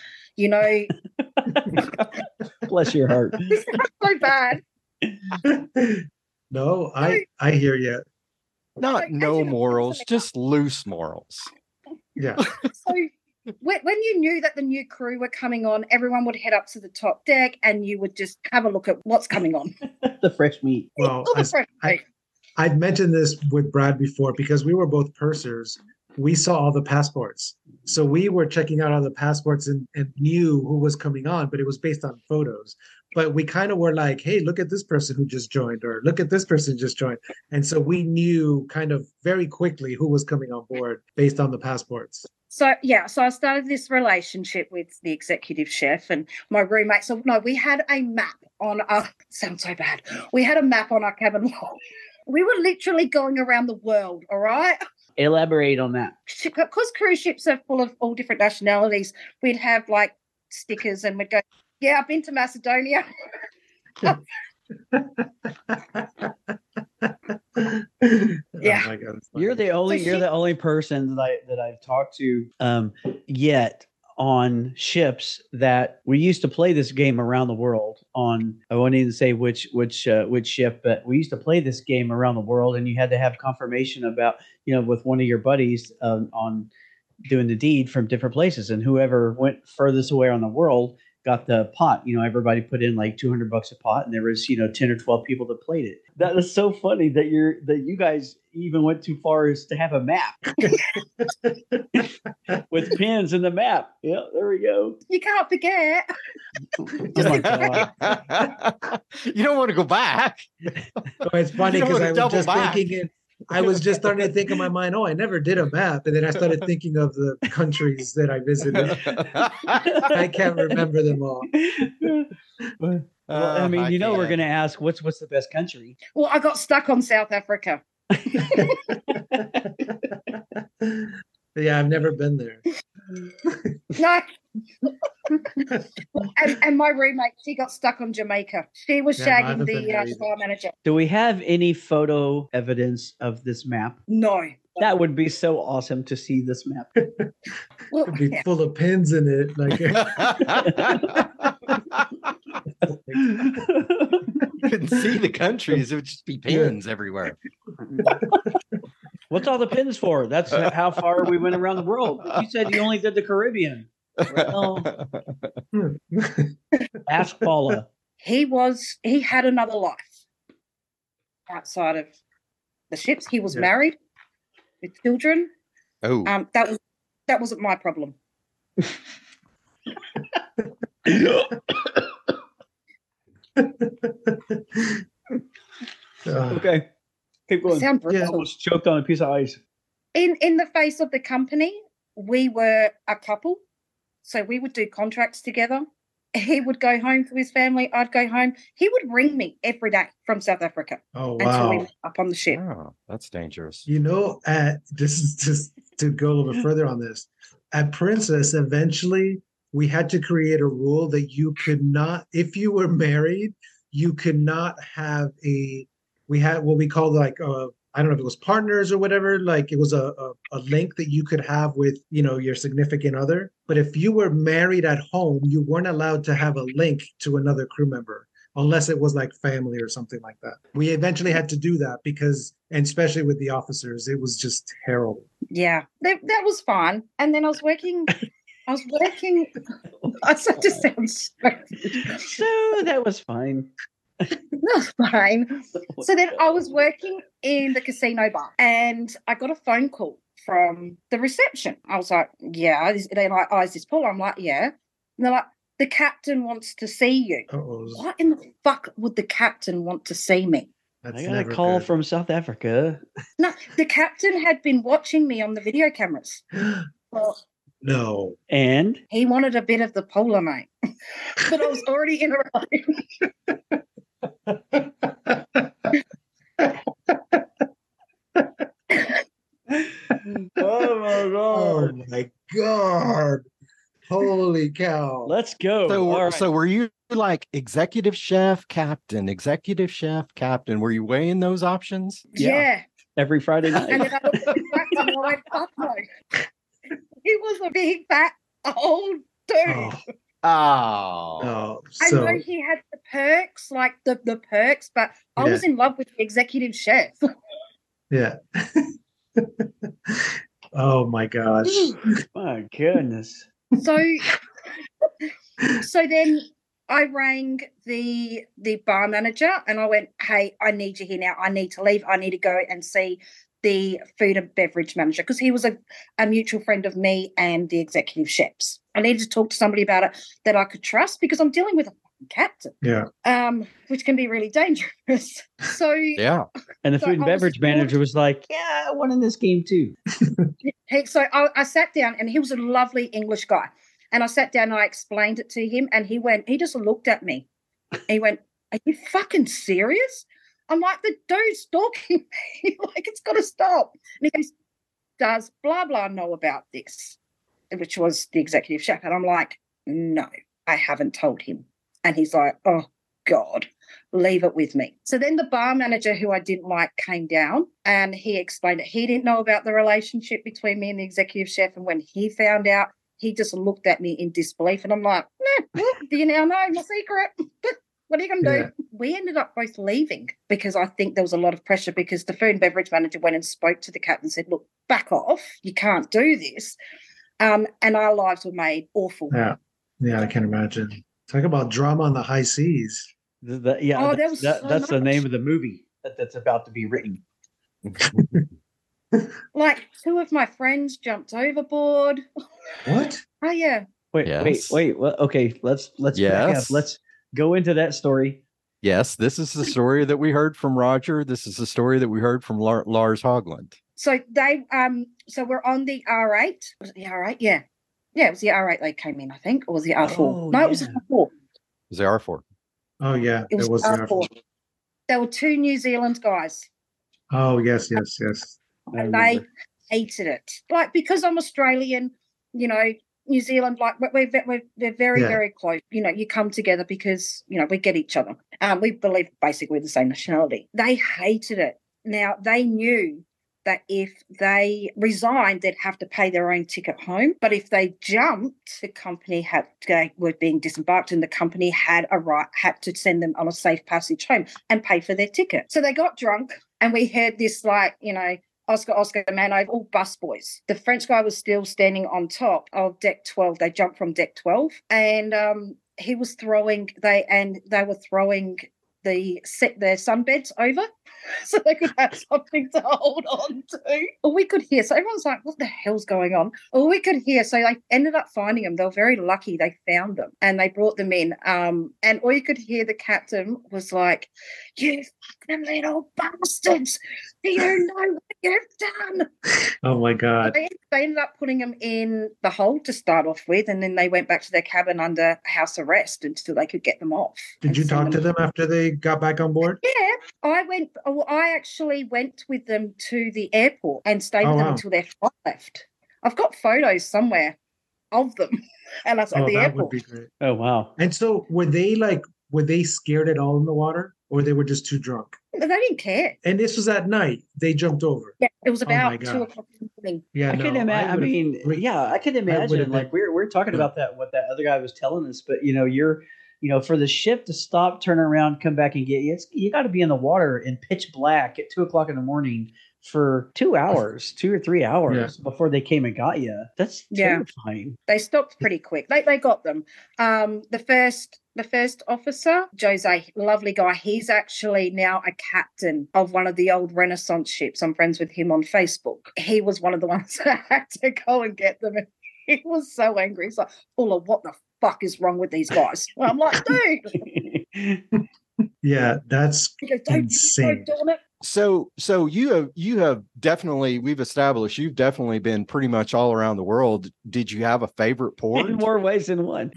[SPEAKER 4] Bless your heart.
[SPEAKER 6] so bad.
[SPEAKER 5] No, I hear you.
[SPEAKER 1] Not
[SPEAKER 6] So,
[SPEAKER 1] no
[SPEAKER 6] as you know,
[SPEAKER 1] morals, just loose morals.
[SPEAKER 5] Yeah.
[SPEAKER 6] So when you knew that the new crew were coming on, everyone would head up to the top deck and you would just have a look at what's coming on.
[SPEAKER 4] The fresh meat.
[SPEAKER 5] Well,
[SPEAKER 6] All the fresh meat.
[SPEAKER 5] I'd mentioned this with Brad before, because we were both pursers. We saw all the passports. So we were checking out all the passports and knew who was coming on, but it was based on photos. But we kind of were like, hey, look at this person who just joined, or look at this person just joined. And so we knew kind of very quickly who was coming on board based on the passports.
[SPEAKER 6] So I started this relationship with the executive chef and my roommate. So no, we had a map on our, sounds so bad. We had a map on our cabin wall. We were literally going around the world, all right?
[SPEAKER 4] Elaborate on that.
[SPEAKER 6] Because cruise ships are full of all different nationalities, we'd have like stickers and we'd go, yeah, I've been to Macedonia. Yeah.
[SPEAKER 5] Oh my God, it's funny.
[SPEAKER 4] You're the only person that I've talked to yet on ships that we used to play this game around the world on. I won't even say which ship, but we used to play this game around the world, and you had to have confirmation about with one of your buddies on doing the deed from different places, and whoever went furthest away on the world got the pot. Everybody put in like $200 a pot, and there was 10 or 12 people that played it. That is so funny that you guys even went too far as to have a map with pins in the map. Yeah, there we go.
[SPEAKER 6] You can't forget.
[SPEAKER 4] Oh my God.
[SPEAKER 1] You don't want to go back.
[SPEAKER 5] Oh, it's funny
[SPEAKER 1] You don't
[SPEAKER 5] because
[SPEAKER 1] wanna
[SPEAKER 5] I was
[SPEAKER 1] double
[SPEAKER 5] just
[SPEAKER 1] back.
[SPEAKER 5] thinking I was just starting to think in my mind, I never did a map. And then I started thinking of the countries that I visited. I can't remember them all.
[SPEAKER 4] Well, I mean, we're going to ask what's the best country?
[SPEAKER 6] Well, I got stuck on South Africa.
[SPEAKER 5] Yeah, I've never been there.
[SPEAKER 6] No. and my roommate, she got stuck on Jamaica. She was
[SPEAKER 5] Yeah, no, I
[SPEAKER 6] shagging
[SPEAKER 5] haven't been
[SPEAKER 6] the
[SPEAKER 5] there either.
[SPEAKER 6] bar manager.
[SPEAKER 4] Do we have any photo evidence of this map?
[SPEAKER 6] No.
[SPEAKER 4] That would be so awesome to see this map.
[SPEAKER 6] Well,
[SPEAKER 5] It'd be
[SPEAKER 6] yeah.
[SPEAKER 5] full of pins in it. Like
[SPEAKER 1] You couldn't see the countries. It would just be pins everywhere.
[SPEAKER 4] What's all the pins for? That's how far we went around the world. You said you only did the Caribbean. Well, ask Paula.
[SPEAKER 6] He had another life outside of the ships. He was married with children.
[SPEAKER 1] Oh,
[SPEAKER 6] That wasn't my problem.
[SPEAKER 4] Okay. Keep going.
[SPEAKER 6] Sound
[SPEAKER 4] I
[SPEAKER 6] brutal.
[SPEAKER 4] almost choked on a piece of ice.
[SPEAKER 6] In the face of the company, we were a couple, so we would do contracts together. He would go home to his family. I'd go home. He would ring me every day from South Africa
[SPEAKER 5] oh
[SPEAKER 6] until we
[SPEAKER 5] wow.
[SPEAKER 6] met up on the ship.
[SPEAKER 1] oh, that's dangerous.
[SPEAKER 5] This is just to go a little bit further on this. At Princess, eventually we had to create a rule that you could not, if you were married, you could not have we had what we called like I don't know if it was partners or whatever, like it was a link that you could have with, your significant other. But if you were married at home, you weren't allowed to have a link to another crew member unless it was like family or something like that. We eventually had to do that and especially with the officers, it was just terrible.
[SPEAKER 6] Yeah, that was fine. And then I was working. I just sound stupid.
[SPEAKER 4] So that was fine.
[SPEAKER 6] That's fine. So then I was working in the casino bar and I got a phone call from the reception. I was like, yeah. They're like, oh, is this Paul? I'm like, yeah. And they're like, the captain wants to see you.
[SPEAKER 5] Uh-oh.
[SPEAKER 6] What in the fuck would the captain want to see me?
[SPEAKER 5] That's
[SPEAKER 4] I got a
[SPEAKER 5] never
[SPEAKER 4] call
[SPEAKER 5] good.
[SPEAKER 4] from South Africa.
[SPEAKER 6] No, the captain had been watching me on the video cameras. Well,
[SPEAKER 5] No.
[SPEAKER 4] And
[SPEAKER 6] he wanted a bit of the polar, mate. But I was already in a
[SPEAKER 4] oh my
[SPEAKER 5] Oh my God. Holy cow.
[SPEAKER 4] Let's go.
[SPEAKER 1] So,
[SPEAKER 4] All right.
[SPEAKER 1] so were you like executive chef, captain? Were you weighing those options?
[SPEAKER 6] Yeah.
[SPEAKER 4] Every Friday
[SPEAKER 6] And
[SPEAKER 4] night.
[SPEAKER 6] then I looked at the captain and I went, fuck no. He was a big, fat, old dude.
[SPEAKER 5] Oh,
[SPEAKER 1] Oh,
[SPEAKER 5] no.
[SPEAKER 6] I
[SPEAKER 5] So
[SPEAKER 6] know he had the perks, like the perks, but I
[SPEAKER 5] Yeah.
[SPEAKER 6] was in love with the executive chef.
[SPEAKER 5] yeah. Oh my gosh.
[SPEAKER 4] My goodness.
[SPEAKER 6] So then I rang the bar manager and I went, hey, I need you here now. I need to leave. I need to go and see the food and beverage manager because he was a mutual friend of me and the executive chefs. I needed to talk to somebody about it that I could trust because I'm dealing with a fucking captain, which can be really dangerous. So
[SPEAKER 1] yeah.
[SPEAKER 4] And the
[SPEAKER 6] So
[SPEAKER 4] food and
[SPEAKER 6] I was
[SPEAKER 4] beverage
[SPEAKER 6] just
[SPEAKER 4] manager was like, yeah, I won in this game too.
[SPEAKER 6] I sat down and he was a lovely English guy. And I sat down and I explained it to him and he just looked at me. He went, are you fucking serious? I'm like, the dude's stalking me. Like, it's got to stop. And he goes, does blah, blah know about this? Which was the executive chef. And I'm like, no, I haven't told him. And he's like, oh, God, leave it with me. So then the bar manager, who I didn't like, came down and he explained that he didn't know about the relationship between me and the executive chef. And when he found out, he just looked at me in disbelief. And I'm like, well, do you now know my secret? What are you going to do? We ended up both leaving because I think there was a lot of pressure because the food and beverage manager went and spoke to the captain and said, look, back off. You can't do this. And our lives were made awful.
[SPEAKER 5] Yeah, I can imagine. Talk about drama on the high seas.
[SPEAKER 4] That's the name of the movie that's about to be written.
[SPEAKER 6] Like 2 of my friends jumped overboard.
[SPEAKER 5] What?
[SPEAKER 6] Oh yeah.
[SPEAKER 4] Wait. Well, okay, let's back up. Let's go into that story.
[SPEAKER 1] Yes, this is the story that we heard from Roger. This is the story that we heard from Lars Hogland.
[SPEAKER 6] So so we're on the R8. Was it the R8? Yeah. Yeah, it was the R8 they came in, I think. Or was it the R4?
[SPEAKER 4] Oh,
[SPEAKER 6] no, it was the R4.
[SPEAKER 1] It was the R4.
[SPEAKER 5] Oh, yeah.
[SPEAKER 6] It was the R4. There were 2 New Zealand guys.
[SPEAKER 5] Oh, yes.
[SPEAKER 6] And they hated it. Like, because I'm Australian, you know, New Zealand, like, we're very, very close. You know, you come together because, you know, we get each other. We believe basically the same nationality. They hated it. Now, they knew that if they resigned, they'd have to pay their own ticket home. But if they jumped, the company were being disembarked and the company had to send them on a safe passage home and pay for their ticket. So they got drunk and we heard this, like, you know, Oscar, man, over all busboys. The French guy was still standing on top of deck 12. They jumped from deck 12 and he was throwing, they were throwing their sunbeds over so they could have something to hold on to. Or we could hear, so everyone's like, what the hell's going on? Or we could hear, so they ended up finding them. They were very lucky they found them and they brought them in. And all you could hear the captain was like, you fucking little bastards, do you know what you've done?
[SPEAKER 5] Oh my God.
[SPEAKER 6] They ended up putting them in the hold to start off with, and then they went back to their cabin under house arrest until they could get them off.
[SPEAKER 5] Did you talk to them after they got back on board?
[SPEAKER 6] Yeah, I actually went with them to the airport and stayed with them until their flight left. I've got photos somewhere of them, and I was at the airport.
[SPEAKER 5] Would be great.
[SPEAKER 4] Oh wow!
[SPEAKER 5] And so were they scared at all in the water, or they were just too drunk?
[SPEAKER 6] They didn't care.
[SPEAKER 5] And this was at night. They jumped over.
[SPEAKER 6] Yeah, it was about 2 o'clock in the morning.
[SPEAKER 5] Yeah,
[SPEAKER 4] I can imagine. I mean, I can imagine. Like we're talking about that, what that other guy was telling us, but you know, for the ship to stop, turn around, come back and get you, you got to be in the water in pitch black at 2 o'clock in the morning for 2 hours, 2 or 3 hours before they came and got you. That's terrifying.
[SPEAKER 6] They stopped pretty quick. They got them. The first officer, Jose, lovely guy. He's actually now a captain of one of the old Renaissance ships. I'm friends with him on Facebook. He was one of the ones that had to go and get them. And he was so angry. He's like, Paula, what the fuck is wrong with these guys? Well, I'm like, dude.
[SPEAKER 5] Yeah, that's insane.
[SPEAKER 1] So you have definitely, we've established you've definitely been pretty much all around the world. Did you have a favorite port?
[SPEAKER 4] In more ways than one.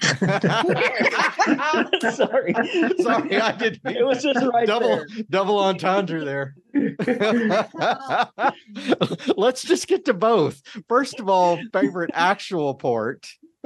[SPEAKER 4] Sorry,
[SPEAKER 1] I didn't.
[SPEAKER 4] It was just right
[SPEAKER 1] double entendre there. Let's just get to both. First of all, favorite actual port.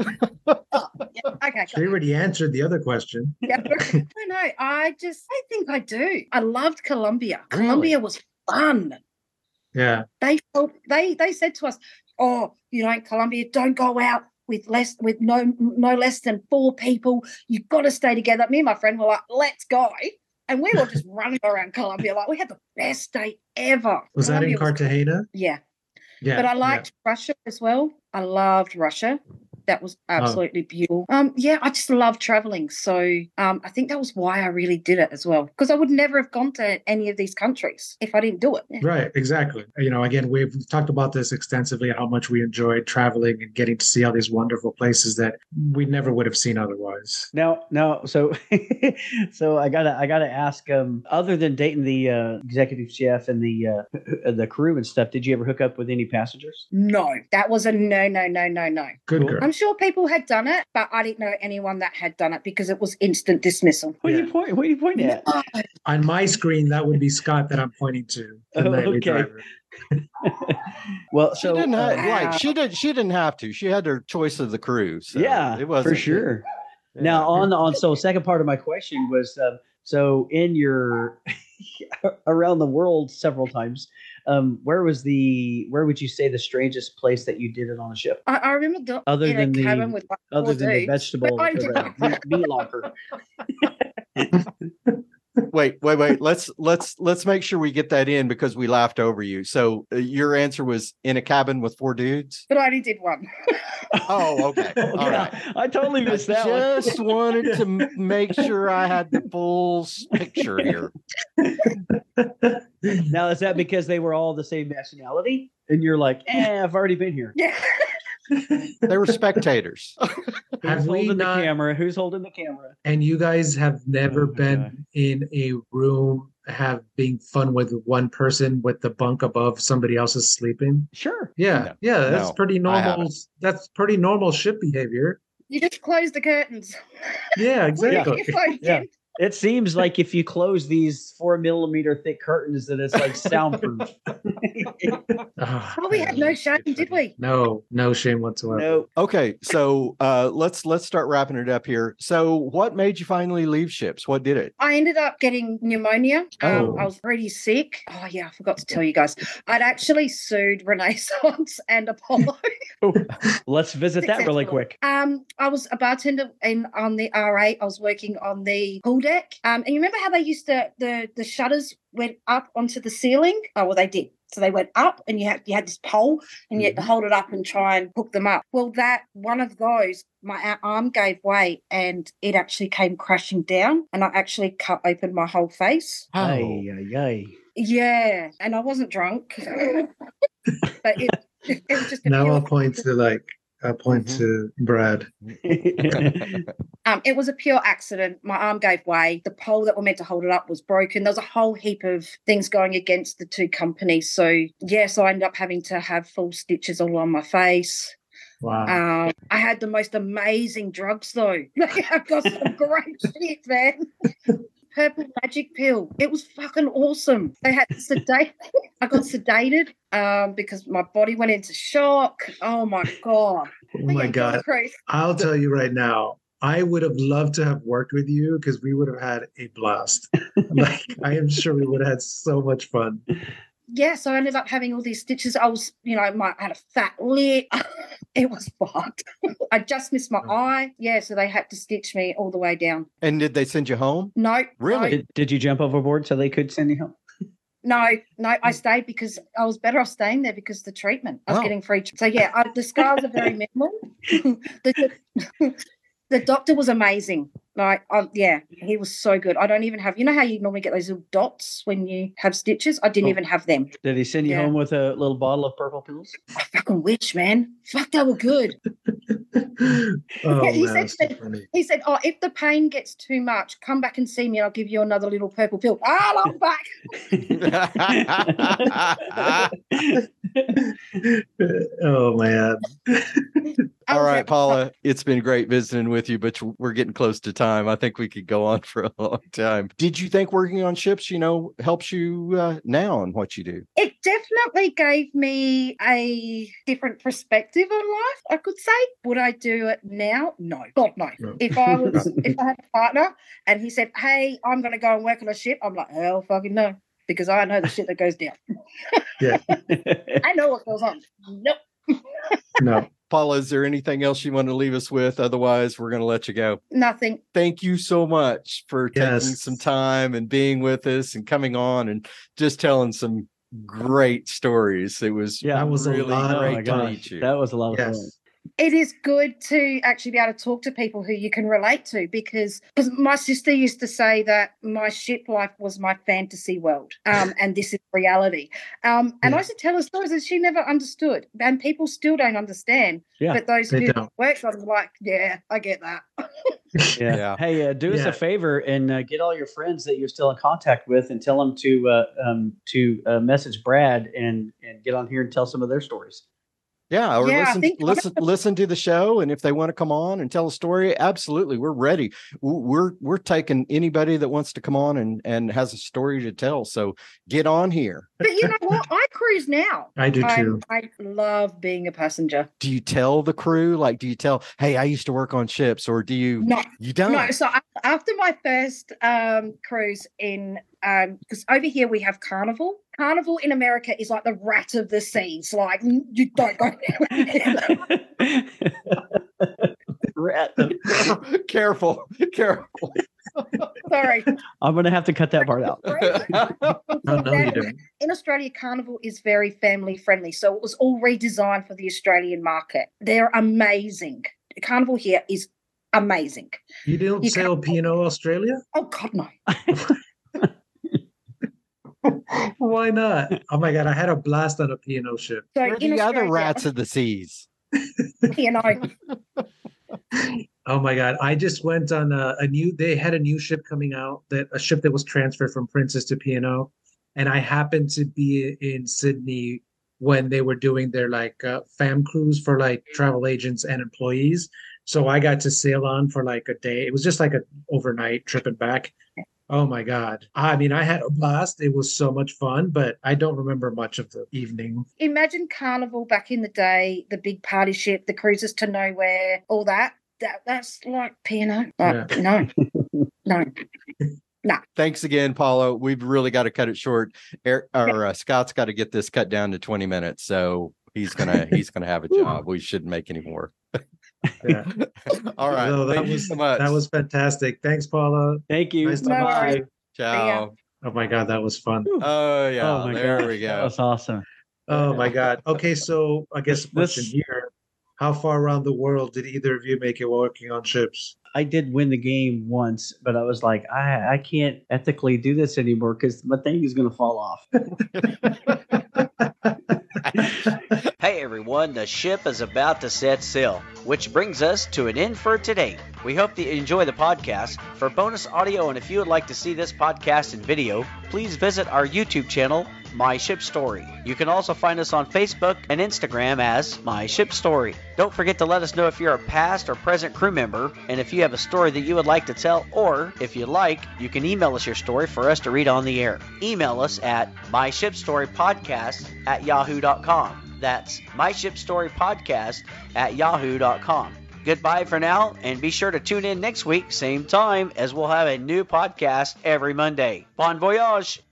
[SPEAKER 6] Okay.
[SPEAKER 5] She already answered the other question.
[SPEAKER 6] Yeah, no, I think I do. I loved Colombia. Really? Colombia was fun.
[SPEAKER 5] Yeah.
[SPEAKER 6] They said to us, oh, you know, Colombia, don't go out with no less than 4 people. You've got to stay together. Me and my friend were like, let's go. And we were just running around Colombia. Like, we had the best day ever.
[SPEAKER 5] Was Colombia that in Cartagena?
[SPEAKER 6] Yeah. But I liked Russia as well. I loved Russia. That was absolutely beautiful. I just love traveling. So I think that was why I really did it as well, because I would never have gone to any of these countries if I didn't do it.
[SPEAKER 5] Right, exactly. You know, again, we've talked about this extensively, how much we enjoyed traveling and getting to see all these wonderful places that we never would have seen otherwise.
[SPEAKER 4] Now, so I gotta ask, other than dating the executive chef and the crew and stuff, did you ever hook up with any passengers?
[SPEAKER 6] No, that was a no.
[SPEAKER 5] Good girl.
[SPEAKER 6] I'm sure people had done it, but I didn't know anyone that had done it because it was instant dismissal.
[SPEAKER 4] What are you pointing at?
[SPEAKER 5] On my screen, that would be Scott that I'm pointing to. The nightly driver.
[SPEAKER 4] Well,
[SPEAKER 1] She
[SPEAKER 4] so
[SPEAKER 1] didn't have she didn't have to. She had her choice of the crew. So
[SPEAKER 4] yeah,
[SPEAKER 1] it wasn't
[SPEAKER 4] for sure.
[SPEAKER 1] Yeah.
[SPEAKER 4] Now on so second part of my question was so in your around the world several times, where would you say the strangest place that you did it on a ship?
[SPEAKER 6] I remember
[SPEAKER 4] Other
[SPEAKER 6] in
[SPEAKER 4] than
[SPEAKER 6] a cabin
[SPEAKER 4] the
[SPEAKER 6] with like
[SPEAKER 4] other
[SPEAKER 6] four
[SPEAKER 4] than the
[SPEAKER 6] dudes,
[SPEAKER 4] vegetable
[SPEAKER 6] but I
[SPEAKER 4] or the meat locker.
[SPEAKER 1] Wait. Let's make sure we get that in because we laughed over you. So your answer was in a cabin with 4 dudes.
[SPEAKER 6] but I only did one.
[SPEAKER 1] Oh, okay. All
[SPEAKER 4] Yeah,
[SPEAKER 1] right.
[SPEAKER 4] I totally missed that one.
[SPEAKER 1] Just wanted to make sure I had the full picture here.
[SPEAKER 4] Now, is that because they were all the same nationality? And you're like, I've already been here.
[SPEAKER 6] Yeah.
[SPEAKER 1] They were spectators.
[SPEAKER 4] Who's holding the camera? Who's holding the camera?
[SPEAKER 5] And you guys have never
[SPEAKER 4] Oh my
[SPEAKER 5] been
[SPEAKER 4] God.
[SPEAKER 5] in a room having fun with one person with the bunk above somebody else's sleeping?
[SPEAKER 4] Sure.
[SPEAKER 5] Yeah, that's
[SPEAKER 1] No,
[SPEAKER 5] pretty
[SPEAKER 1] I
[SPEAKER 5] normal.
[SPEAKER 1] haven't.
[SPEAKER 5] That's pretty normal ship behavior.
[SPEAKER 6] You just close the curtains.
[SPEAKER 5] Yeah, exactly.
[SPEAKER 6] It's like,
[SPEAKER 4] Yeah. It seems like if you close these 4 millimeter thick curtains, that it's like soundproof.
[SPEAKER 5] Oh,
[SPEAKER 6] we had no shame, did we?
[SPEAKER 5] No shame whatsoever.
[SPEAKER 4] No.
[SPEAKER 1] Okay, so let's start wrapping it up here. So, what made you finally leave ships? What did it?
[SPEAKER 6] I ended up getting pneumonia.
[SPEAKER 5] Oh.
[SPEAKER 6] I was pretty sick. Oh yeah, I forgot to tell you guys. I'd actually sued Renaissance and Apollo.
[SPEAKER 4] Let's visit that really quick.
[SPEAKER 6] I was a bartender on the R8. I was working on the pool deck. And you remember how they used to the shutters went up onto the ceiling? Oh well, they did. So they went up, and you had this pole, and you had to hold it up and try and hook them up. Well, that one of those, my arm gave way, and it actually came crashing down, and I actually cut open my whole face.
[SPEAKER 4] Ay, ay, ay.
[SPEAKER 6] Yeah, and I wasn't drunk, but it was just a
[SPEAKER 5] Now
[SPEAKER 6] pure,
[SPEAKER 5] I'll point to Brad.
[SPEAKER 6] it was a pure accident. My arm gave way. The pole that were meant to hold it up was broken. There was a whole heap of things going against the two companies. So yes, I ended up having to have full stitches all on my face.
[SPEAKER 5] Wow.
[SPEAKER 6] I had the most amazing drugs though. I've got some great shit, man. Purple magic pill. It was fucking awesome. They had sedate. I got sedated because my body went into shock. Oh my God.
[SPEAKER 5] Oh my God.
[SPEAKER 6] Crazy.
[SPEAKER 5] I'll tell you right now, I would have loved to have worked with you because we would have had a blast. Like, I am sure we would have had so much fun.
[SPEAKER 6] Yeah, so I ended up having all these stitches. I was, I had a fat lip. It was fucked. I just missed my eye. Yeah, so they had to stitch me all the way down.
[SPEAKER 1] And did they send you home?
[SPEAKER 6] No.
[SPEAKER 1] Really?
[SPEAKER 4] Did you jump overboard so they could send you home?
[SPEAKER 6] No, I stayed because I was better off staying there because of the treatment. I was getting free. So yeah, the scars are very minimal. The doctor was amazing. Like, he was so good. I don't even have, you know how you normally get those little dots when you have stitches? I didn't even have them.
[SPEAKER 4] Did he send you home with a little bottle of purple pills?
[SPEAKER 6] I fucking wish, man. Fuck, they were good.
[SPEAKER 5] Oh,
[SPEAKER 6] he
[SPEAKER 5] man,
[SPEAKER 6] said,
[SPEAKER 5] that's so funny.
[SPEAKER 6] he said, oh, if the pain gets too much, come back and see me and I'll give you another little purple pill. I'm back.
[SPEAKER 5] Oh, man.
[SPEAKER 1] All right, Paula, it's been great visiting with you, but we're getting close to time. I think we could go on for a long time. Did you think working on ships, helps you now on what you do?
[SPEAKER 6] It definitely gave me a different perspective on life, I could say. Would I do it now? No. God, no.
[SPEAKER 5] No.
[SPEAKER 6] If I had a partner and he said, hey, I'm going to go and work on a ship, I'm like, hell fucking no. Because I know the shit that goes down.
[SPEAKER 5] Yeah.
[SPEAKER 6] I know what goes on. Nope.
[SPEAKER 5] No.
[SPEAKER 1] Paula, is there anything else you want to leave us with? Otherwise, we're going to let you go.
[SPEAKER 6] Nothing.
[SPEAKER 1] Thank you so much for taking some time and being with us and coming on and just telling some great stories. It was
[SPEAKER 5] That was
[SPEAKER 1] really
[SPEAKER 5] a lot.
[SPEAKER 1] great to meet you.
[SPEAKER 4] That was a lot of fun.
[SPEAKER 5] Yes.
[SPEAKER 6] It is good to actually be able to talk to people who you can relate to because my sister used to say that my ship life was my fantasy world and this is reality. And I used to tell her stories that she never understood and people still don't understand.
[SPEAKER 4] Yeah,
[SPEAKER 6] but those
[SPEAKER 5] they
[SPEAKER 6] who
[SPEAKER 5] don't.
[SPEAKER 6] work on them like, yeah, I get that.
[SPEAKER 1] Yeah.
[SPEAKER 4] Hey, do us a favor and get all your friends that you're still in contact with and tell them to message Brad and get on here and tell some of their stories.
[SPEAKER 1] Yeah, or
[SPEAKER 6] Yeah, I think-
[SPEAKER 1] listen to the show, and if they want to come on and tell a story, absolutely, we're ready. We're taking anybody that wants to come on and has a story to tell. So get on here.
[SPEAKER 6] But you know what? I cruise now.
[SPEAKER 5] I do too.
[SPEAKER 6] I love being a passenger.
[SPEAKER 1] Do you tell the crew? Like, do you tell, hey, I used to work on ships, or do you?
[SPEAKER 6] No,
[SPEAKER 1] You don't.
[SPEAKER 6] no. So after my first cruise in, because over here we have Carnival. Carnival in America is like the rat of the seas. Like you don't go there.
[SPEAKER 4] Rat.
[SPEAKER 1] Careful.
[SPEAKER 6] Sorry.
[SPEAKER 4] I'm gonna have to cut that part out.
[SPEAKER 5] No, you don't.
[SPEAKER 6] In Australia, Carnival is very family friendly. So it was all redesigned for the Australian market. They're amazing. Carnival here is amazing.
[SPEAKER 5] You don't
[SPEAKER 6] You
[SPEAKER 5] sail
[SPEAKER 6] can't-
[SPEAKER 5] P&O Australia?
[SPEAKER 6] Oh, God, no.
[SPEAKER 5] Why not? Oh my God, I had a blast on a P&O ship.
[SPEAKER 6] So
[SPEAKER 1] We're
[SPEAKER 6] in
[SPEAKER 1] the other
[SPEAKER 6] Australia,
[SPEAKER 1] rats of the seas.
[SPEAKER 6] you know,
[SPEAKER 5] Oh my God, I just went on they had a new ship coming out, a ship that was transferred from Princess to P&O. And I happened to be in Sydney when they were doing their fam cruise for like travel agents and employees. So I got to sail on for like a day. It was just like an overnight trip and back. Oh my God. I mean, I had a blast. It was so much fun, but I don't remember much of the evening.
[SPEAKER 6] imagine Carnival back in the day, the big party ship, the cruises to nowhere, all that. That's like P&O. Like,
[SPEAKER 5] Yeah.
[SPEAKER 6] No.
[SPEAKER 1] Thanks again, Paulo. We've really got to cut it short. Scott's got to get this cut down to 20 minutes, so he's gonna have a job. We shouldn't make any more.
[SPEAKER 5] Yeah.
[SPEAKER 1] All right.
[SPEAKER 5] No,
[SPEAKER 1] Thank you so much.
[SPEAKER 5] that was fantastic. Thanks, Paula.
[SPEAKER 4] Thank you.
[SPEAKER 5] Nice to
[SPEAKER 6] No
[SPEAKER 5] meet
[SPEAKER 6] worries.
[SPEAKER 5] you.
[SPEAKER 1] Ciao.
[SPEAKER 5] Oh my God, that was fun.
[SPEAKER 1] Oh yeah.
[SPEAKER 4] Oh my
[SPEAKER 1] there
[SPEAKER 4] gosh,
[SPEAKER 1] we
[SPEAKER 4] That
[SPEAKER 1] go.
[SPEAKER 4] was awesome.
[SPEAKER 5] Oh my God. Okay, so I guess the question
[SPEAKER 4] This-
[SPEAKER 5] here: how far around the world did either of you make it working on ships?
[SPEAKER 4] I did win the game once, but I was like, I can't ethically do this anymore because my thing is going to fall off.
[SPEAKER 7] Hey everyone, the ship is about to set sail, which brings us to an end for today. We hope that you enjoy the podcast. For bonus audio and if you would like to see this podcast in video, please visit our YouTube channel, My Ship Story. You can also find us on Facebook and Instagram as My Ship Story. Don't forget to let us know if you're a past or present crew member, and if you have a story that you would like to tell, or if you like, you can email us your story for us to read on the air. Email us at myshipstorypodcast@yahoo.com. That's myshipstorypodcast@yahoo.com. Goodbye for now, and be sure to tune in next week, same time, as we'll have a new podcast every Monday. Bon voyage!